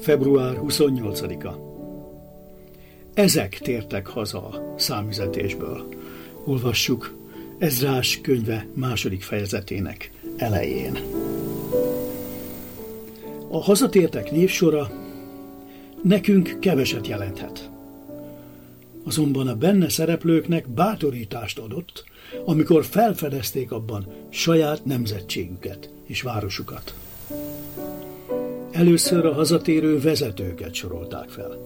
Február 28-a. Ezek tértek haza a számüzetésből. Olvassuk Ezrás könyve 2. fejezetének elején. A hazatértek névsora nekünk keveset jelenthet. Azonban a benne szereplőknek bátorítást adott, amikor felfedezték abban saját nemzetségüket és városukat. Először a hazatérő vezetőket sorolták fel.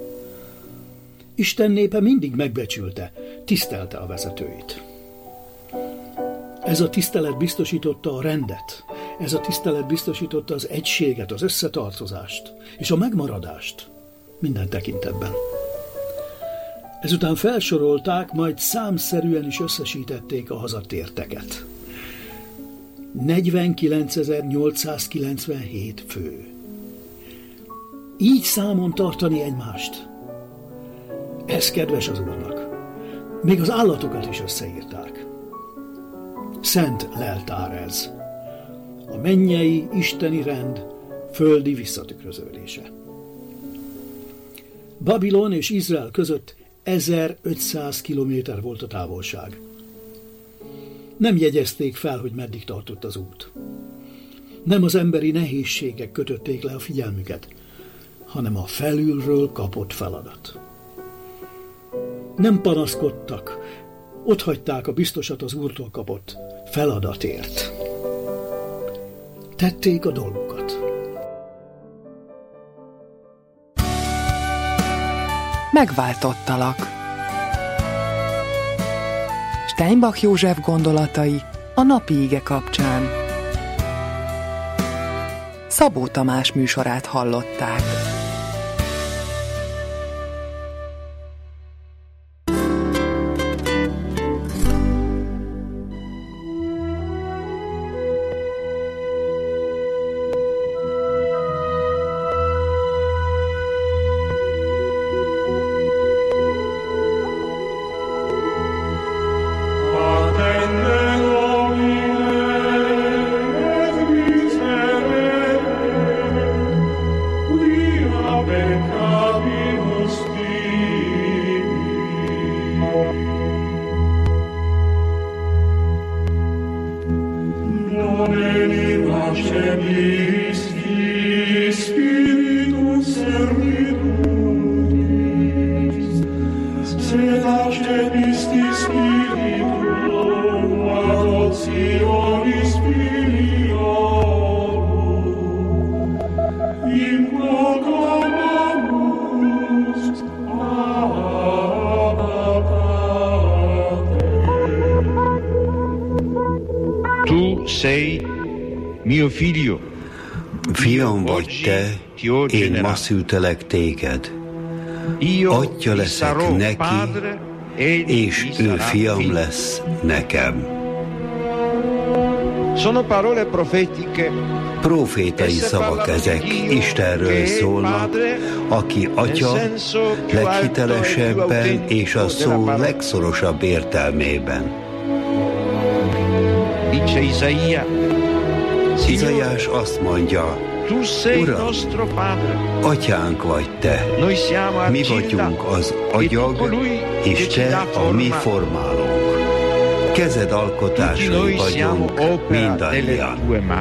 Isten népe mindig megbecsülte, tisztelte a vezetőit. Ez a tisztelet biztosította a rendet, ez a tisztelet biztosította az egységet, az összetartozást és a megmaradást minden tekintetben. Ezután felsorolták, majd számszerűen is összesítették a hazatérteket. 49.897 fő. Így számon tartani egymást. Ez kedves az Úrnak. Még az állatokat is összeírták. Szent leltár ez. A mennyei, isteni rend földi visszatükröződése. Babilon és Izrael között 1500 kilométer volt a távolság. Nem jegyezték fel, hogy meddig tartott az út. Nem az emberi nehézségek kötötték le a figyelmüket, hanem a felülről kapott feladat. Nem panaszkodtak, otthagyták a biztosat az Úrtól kapott feladatért. Tették a dolgukat. Megváltottalak. Steinbach József gondolatai a napi ige kapcsán. Szabó Tamás műsorát hallották. Fiam vagy te, én ma szültelek téged. Atya leszek neki, és ő fiam lesz nekem. Profétai szavak ezek, Istenről szólnak, aki atya leghitelesebben és a szó legszorosabb értelmében. Izaiás azt mondja, Uram, atyánk vagy te, mi vagyunk az agyag, és te a mi formálónk. Kezed alkotásai vagyunk mindannyian.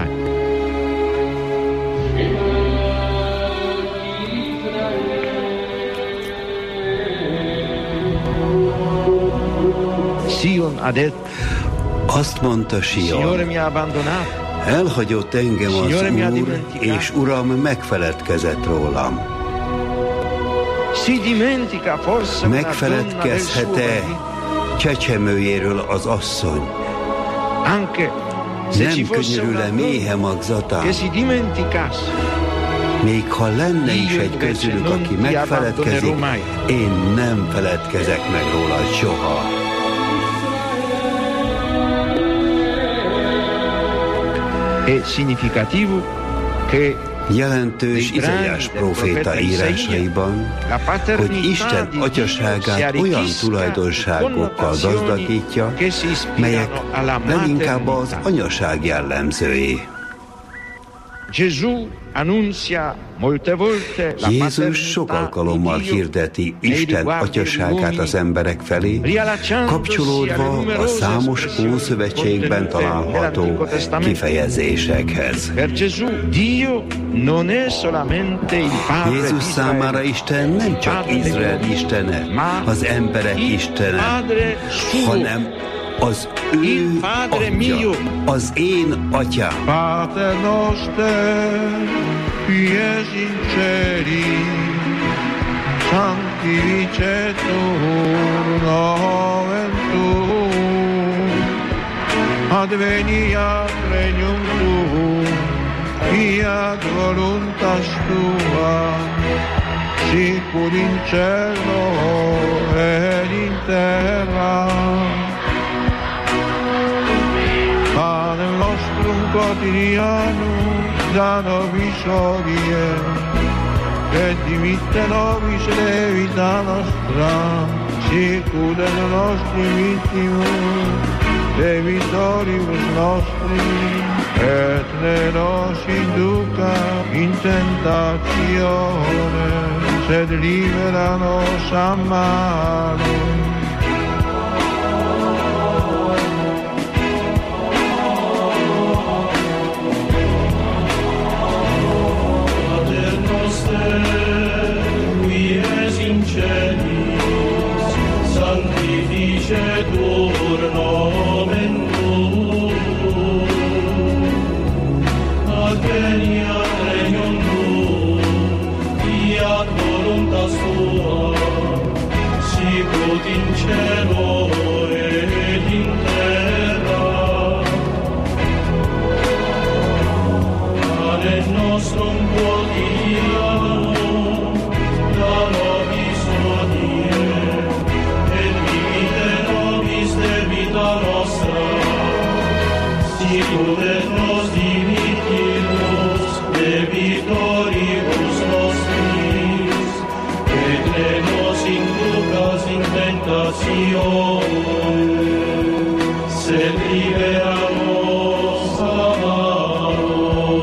Azt mondta Sion, elhagyott engem az Úr, és Uram megfeledkezett rólam. Megfeledkezhet-e csecsemőjéről az asszony? Nem könyörül-e méhe magzatán? Még ha lenne is egy közülük, aki megfeledkezik, én nem feledkezek meg róla soha. Jelentős Izaiás próféta írásaiban, hogy Isten atyaságát olyan tulajdonságokkal gazdagítja, melyek leginkább az anyaság jellemzői. Jézus sok alkalommal hirdeti Isten atyaságát az emberek felé, kapcsolódva a számos Ószövetségben található kifejezésekhez. Jézus számára Isten nem csak Izrael istene, az emberek istene, hanem az ő atya, az én atyám. Pater noster, qui es in celi, sanctificetur nomen tuum, adveniat regnum tuum, fiat voluntas tua, sicur in cielo et in terra. Panem nostrum quotidianum da nobis hodie, et dimitte nobis debita nostra, sicut et nostri vittimus debitoribus nostri, et ne nos induca in tentatione, sed libera nos a malo. Sanctificetur nomen tuum, adveniat regnum tuum, fiat voluntas tua, sicut in cielo et in terra. Panem nostrum quotidianum da nobis hodie, debita nostra, sicut et nos dimittimus debitoribus nostris, et ne nos inducas in tentatione, sed libera nos a malo.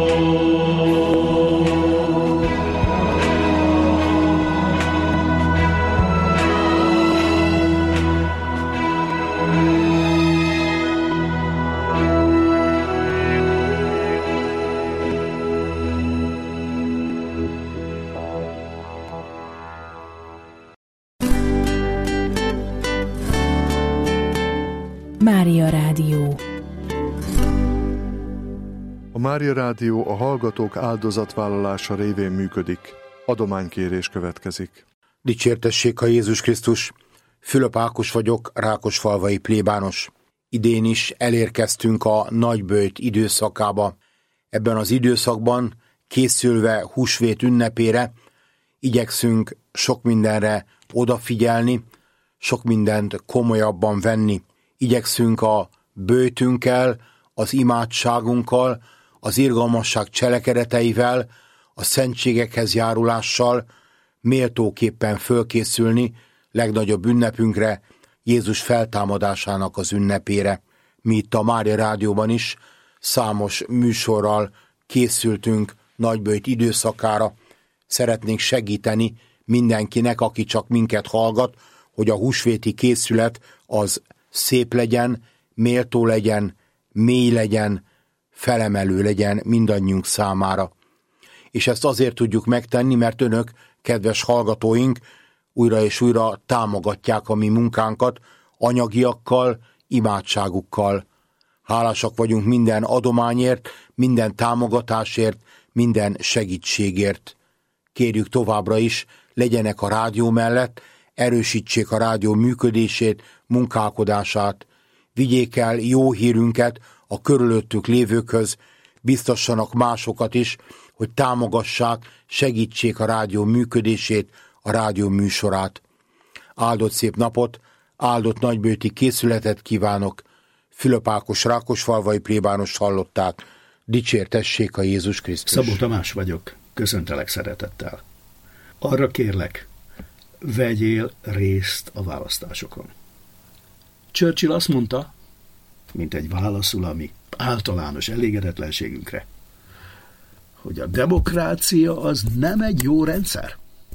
Mária Rádió. A Mária Rádió a hallgatók áldozatvállalása révén működik. Adománykérés következik. Dicsértessék a Jézus Krisztus! Fülöp Ákos vagyok, rákosfalvai plébános. Idén is elérkeztünk a nagyböjt időszakába. Ebben az időszakban, készülve húsvét ünnepére, igyekszünk sok mindenre odafigyelni, sok mindent komolyabban venni. Igyekszünk a böjtünkkel, az imádságunkkal, az irgalmasság cselekedeteivel, a szentségekhez járulással méltóképpen fölkészülni legnagyobb ünnepünkre, Jézus feltámadásának az ünnepére. Mi itt a Mária Rádióban is számos műsorral készültünk nagyböjt időszakára. Szeretnénk segíteni mindenkinek, aki csak minket hallgat, hogy a húsvéti készület az szép legyen, méltó legyen, mély legyen, felemelő legyen mindannyiunk számára. És ezt azért tudjuk megtenni, mert önök, kedves hallgatóink, újra és újra támogatják a mi munkánkat anyagiakkal, imádságukkal. Hálásak vagyunk minden adományért, minden támogatásért, minden segítségért. Kérjük továbbra is, legyenek a rádió mellett, erősítsék a rádió működését, munkálkodását, vigyék el jó hírünket a körülöttük lévőkhöz, biztassanak másokat is, hogy támogassák, segítsék a rádió működését, a rádió műsorát. Áldott szép napot, áldott nagyböjti készületet kívánok. Fülöp Ákos rákosfalvai plébánost hallották. Dicsértessék a Jézus Krisztus. Szabó Tamás vagyok, köszöntelek szeretettel. Arra kérlek, vegyél részt a választásokon. Churchill azt mondta, mint egy válaszul a mi általános elégedetlenségünkre, hogy a demokrácia az nem egy jó rendszer.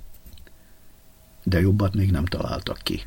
De jobbat még nem találtak ki.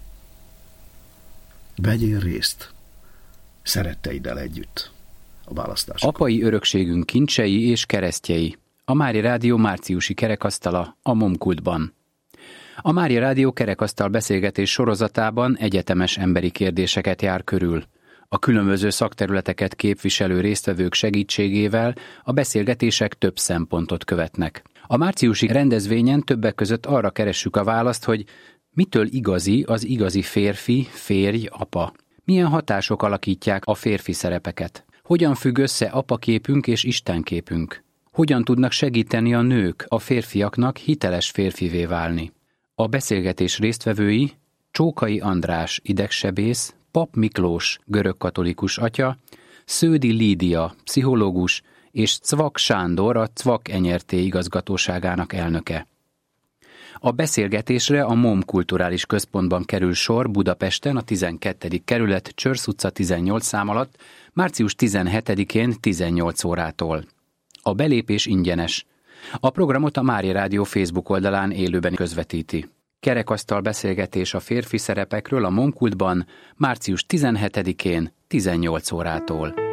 Vegyél részt szeretteiddel együtt a választásokon. Apai örökségünk kincsei és keresztjei. A Mária Rádió márciusi kerekasztala a Momkultban. A Mária Rádió kerekasztal beszélgetés sorozatában egyetemes emberi kérdéseket jár körül. A különböző szakterületeket képviselő résztvevők segítségével a beszélgetések több szempontot követnek. A márciusi rendezvényen többek között arra keressük a választ, hogy mitől igazi az igazi férfi, férj, apa? Milyen hatások alakítják a férfi szerepeket? Hogyan függ össze apaképünk és istenképünk? Hogyan tudnak segíteni a nők a férfiaknak hiteles férfivé válni? A beszélgetés résztvevői Csókai András, idegsebész, Pap Miklós, görögkatolikus atya, Sződi Lídia, pszichológus, és Cvak Sándor, a Cvak NRT igazgatóságának elnöke. A beszélgetésre a MOM Kulturális Központban kerül sor Budapesten, a 12. kerület Csörsz utca 18 szám alatt, március 17-én 18 órától. A belépés ingyenes. A programot a Mária Rádió Facebook oldalán élőben közvetíti. Kerekasztal beszélgetés a férfi szerepekről a Momkultban március 17-én 18 órától.